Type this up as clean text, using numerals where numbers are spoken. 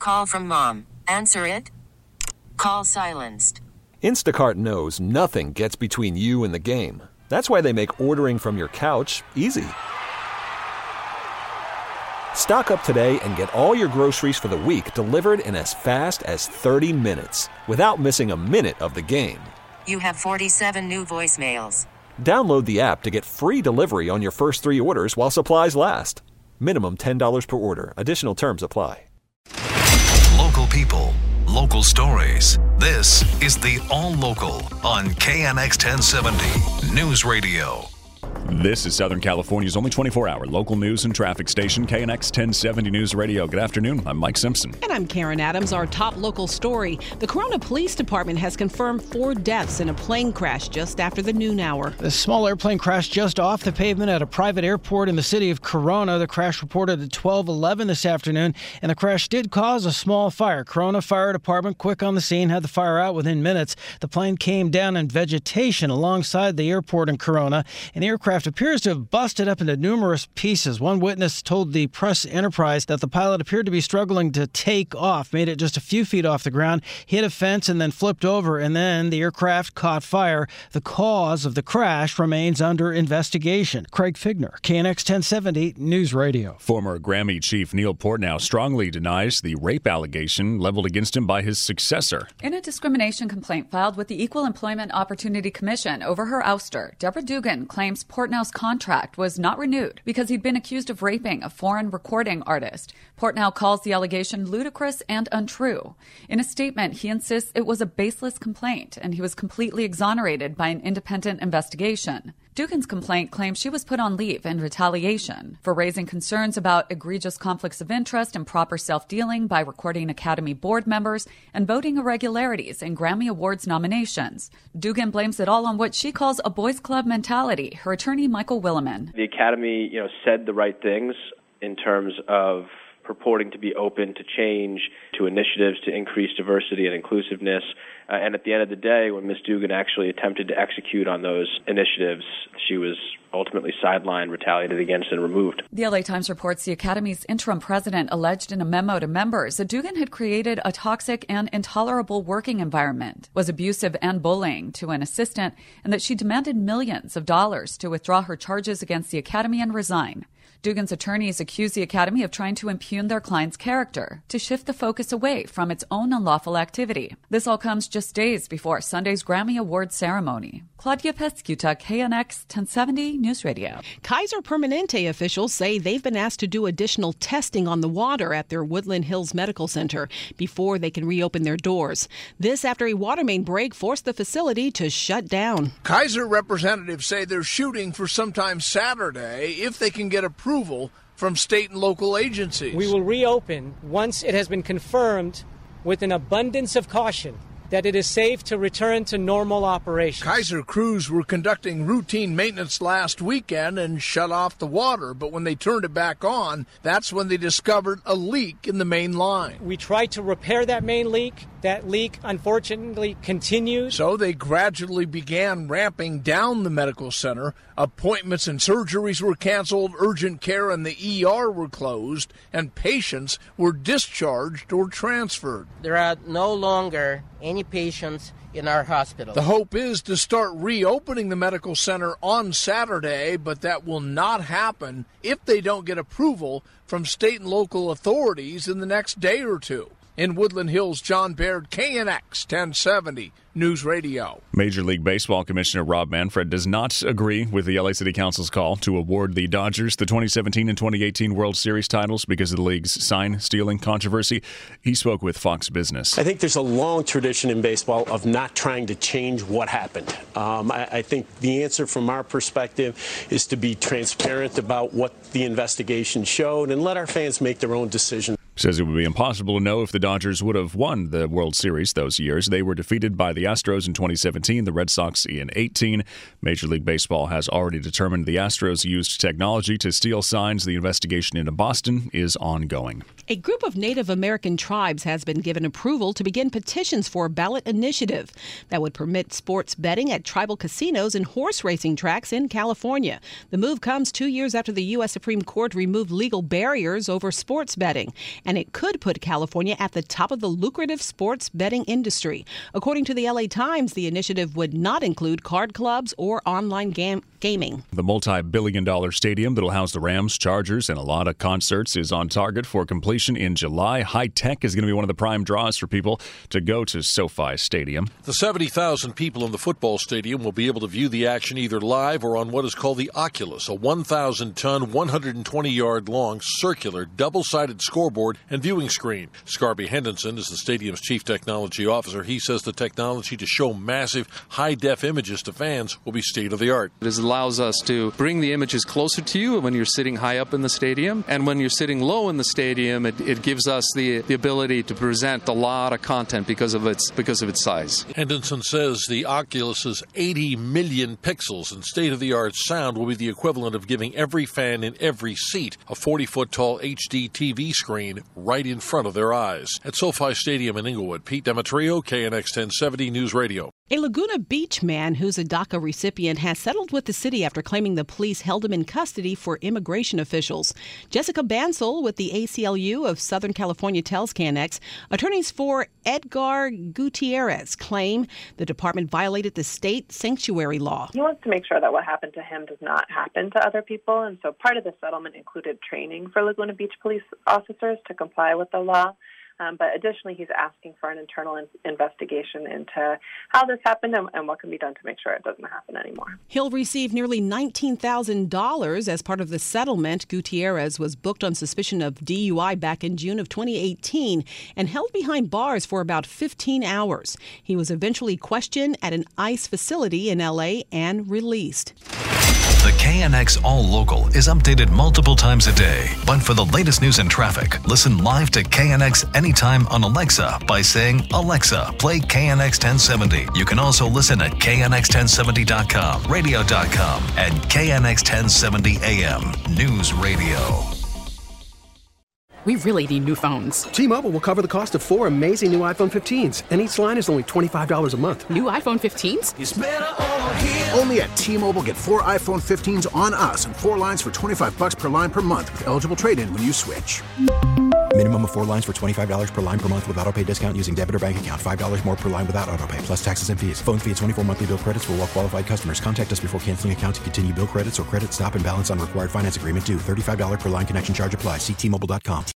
call from mom. Answer it. Call silenced. Instacart knows nothing gets between you and the game. That's why they make ordering from your couch easy. Stock up today and get all your groceries for the week delivered in as fast as 30 minutes without missing a minute of the game. You have 47 new voicemails. Download the app to get free delivery on your first 3 orders while supplies last. Minimum $10 per order. Additional terms apply. Local people, local stories. This is the All Local on KNX 1070 News Radio. This is Southern California's only 24-hour local news and traffic station, KNX 1070 News Radio. Good afternoon. I'm Mike Simpson. And I'm Karen Adams. Our top local story. The Corona Police Department has confirmed 4 deaths in a plane crash just after the noon hour. The small airplane crashed just off the pavement at a private airport in the city of Corona. The crash reported at 12:11 this afternoon, and the crash did cause a small fire. Corona Fire Department, quick on the scene, had the fire out within minutes. The plane came down in vegetation alongside the airport in Corona, and the aircraft appears to have busted up into numerous pieces. One witness told the Press Enterprise that the pilot appeared to be struggling to take off, made it just a few feet off the ground, hit a fence, and then flipped over, and then the aircraft caught fire. The cause of the crash remains under investigation. Craig Figner, KNX 1070 News Radio. Former Grammy chief Neil Portnow strongly denies the rape allegation leveled against him by his successor. In a discrimination complaint filed with the Equal Employment Opportunity Commission over her ouster, Deborah Dugan claims Portnow's contract was not renewed because he'd been accused of raping a foreign recording artist. Portnow calls the allegation ludicrous and untrue. In a statement, he insists it was a baseless complaint and he was completely exonerated by an independent investigation. Dugan's complaint claims she was put on leave in retaliation for raising concerns about egregious conflicts of interest and proper self-dealing by Recording Academy board members and voting irregularities in Grammy Awards nominations. Dugan blames it all on what she calls a boys' club mentality. Her attorney, Michael Williman. The Academy, said the right things in terms of purporting to be open to change, to initiatives to increase diversity and inclusiveness. And at the end of the day, when Ms. Dugan actually attempted to execute on those initiatives, she was ultimately sidelined, retaliated against, and removed. The LA Times reports the Academy's interim president alleged in a memo to members that Dugan had created a toxic and intolerable working environment, was abusive and bullying to an assistant, and that she demanded millions of dollars to withdraw her charges against the Academy and resign. Dugan's attorneys accuse the Academy of trying to impugn their client's character, to shift the focus away from its own unlawful activity. This all comes just days before Sunday's Grammy Awards ceremony. Claudia Pescuta, KNX 1070 News Radio. Kaiser Permanente officials say they've been asked to do additional testing on the water at their Woodland Hills Medical Center before they can reopen their doors. This after a water main break forced the facility to shut down. Kaiser representatives say they're shooting for sometime Saturday if they can get approval from state and local agencies. We will reopen once it has been confirmed with an abundance of caution that it is safe to return to normal operations. Kaiser crews were conducting routine maintenance last weekend and shut off the water, but when they turned it back on, that's when they discovered a leak in the main line. We tried to repair that main leak. That leak, unfortunately, continues. So they gradually began ramping down the medical center. Appointments and surgeries were canceled, urgent care and the ER were closed, and patients were discharged or transferred. There are no longer any patients in our hospital. The hope is to start reopening the medical center on Saturday, but that will not happen if they don't get approval from state and local authorities in the next day or two. In Woodland Hills, John Baird, KNX 1070 News Radio. Major League Baseball Commissioner Rob Manfred does not agree with the LA City Council's call to award the Dodgers the 2017 and 2018 World Series titles because of the league's sign-stealing controversy. He spoke with Fox Business. I think there's a long tradition in baseball of not trying to change what happened. I think the answer from our perspective is to be transparent about what the investigation showed and let our fans make their own decision. Says it would be impossible to know if the Dodgers would have won the World Series those years. They were defeated by the Astros in 2017, the Red Sox in 18. Major League Baseball has already determined the Astros used technology to steal signs. The investigation into Boston is ongoing. A group of Native American tribes has been given approval to begin petitions for a ballot initiative that would permit sports betting at tribal casinos and horse racing tracks in California. The move comes 2 years after the U.S. Supreme Court removed legal barriers over sports betting. and it could put California at the top of the lucrative sports betting industry. According to the LA Times, the initiative would not include card clubs or online gaming. The multi-billion-dollar stadium that'll house the Rams, Chargers, and a lot of concerts is on target for completion in July. High Tech is going to be one of the prime draws for people to go to SoFi Stadium. The 70,000 people in the football stadium will be able to view the action either live or on what is called the Oculus, a 1,000-ton, 120-yard-long, circular, double-sided scoreboard and viewing screen. Scarby Henderson is the stadium's chief technology officer. He says the technology to show massive, high-def images to fans will be state-of-the-art. It allows us to bring the images closer to you when you're sitting high up in the stadium, and when you're sitting low in the stadium, it gives us the ability to present a lot of content because of its size. Henderson says the Oculus's 80 million pixels and state-of-the-art sound will be the equivalent of giving every fan in every seat a 40-foot-tall HD TV screen right in front of their eyes. At SoFi Stadium in Inglewood, Pete Demetrio, KNX 1070 News Radio. A Laguna Beach man who's a DACA recipient has settled with the city after claiming the police held him in custody for immigration officials. Jessica Bansel with the ACLU of Southern California tells KNX attorneys for Edgar Gutierrez claim the department violated the state sanctuary law. He wants to make sure that what happened to him does not happen to other people, and so part of the settlement included training for Laguna Beach police officers to comply with the law. But additionally, he's asking for an internal investigation into how this happened and what can be done to make sure it doesn't happen anymore. He'll receive nearly $19,000 as part of the settlement. Gutierrez was booked on suspicion of DUI back in June of 2018 and held behind bars for about 15 hours. He was eventually questioned at an ICE facility in L.A. and released. The KNX All Local is updated multiple times a day. But for the latest news and traffic, listen live to KNX anytime on Alexa by saying, "Alexa, play KNX 1070. You can also listen at KNX1070.com, radio.com, and KNX 1070 AM News Radio. We really need new phones. T-Mobile will cover the cost of 4 amazing new iPhone 15s, and each line is only $25 a month. New iPhone 15s? It's better over here. Only at T-Mobile, get 4 iPhone 15s on us and 4 lines for $25 per line per month with eligible trade-in when you switch. Minimum of 4 lines for $25 per line per month with autopay discount using debit or bank account. $5 more per line without autopay, plus taxes and fees. Phone fee at 24 monthly bill credits for well-qualified customers. Contact us before canceling account to continue bill credits or credit stop and balance on required finance agreement due. $35 per line connection charge applies. See T-Mobile.com.